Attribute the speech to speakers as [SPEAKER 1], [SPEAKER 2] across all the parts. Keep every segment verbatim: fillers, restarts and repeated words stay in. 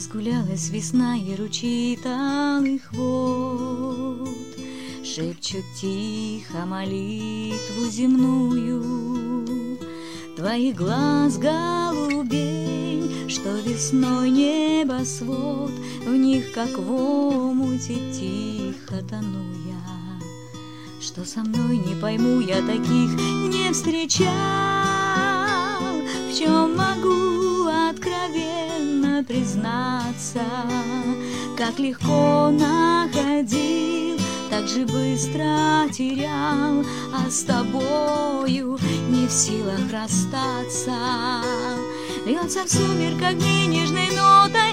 [SPEAKER 1] Разгулялась весна, и ручьи талых вод шепчут тихо молитву земную. Твоих глаз голубей, что весной небосвод, в них, как в омуте, тихо тону я. Что со мной, не пойму, я таких не встречал. В чем могу откровенно признаться, как легко находил, так же быстро терял, а с тобою не в силах расстаться. Льется в сумерках дней нежной нотой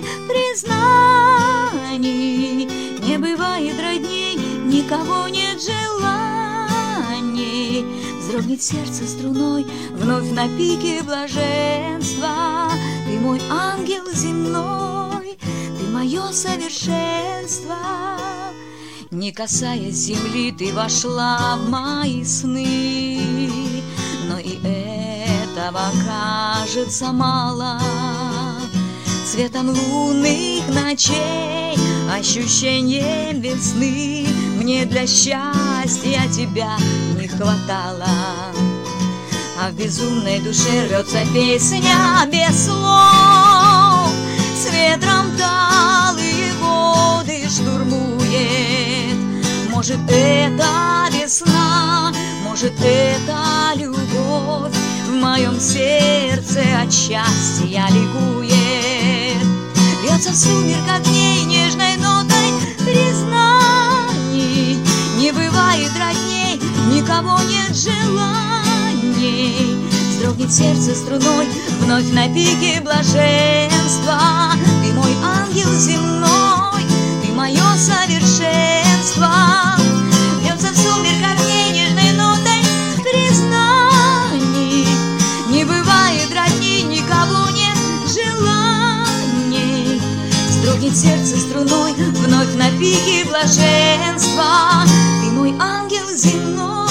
[SPEAKER 1] признаний. Не бывает родней, никого нет желаний. Вздрогнет сердце струной вновь на пике блаженства. Ты мой ангел земной, ты мое совершенство. Не касаясь земли, ты вошла в мои сны, но и этого кажется мало. Цветом лунных ночей, ощущением весны мне для счастья тебя не хватало. А в безумной душе рвется песня без слов, с ветром талые воды штурмует. Может, это весна, может, это любовь, в моем сердце от счастья ликует. Льется в сумерках дней нежной нотой признаний. Не бывает родней, никого нет желаний. Вздрогнет сердце струной вновь на пике блаженства. Ты мой ангел земной, ты мое совершенство. Льется в сумерках дней нежной нотой признаний. Не бывает родней, никого нет желаний. Вздрогнет сердце струной вновь на пике блаженства. Ты мой ангел земной.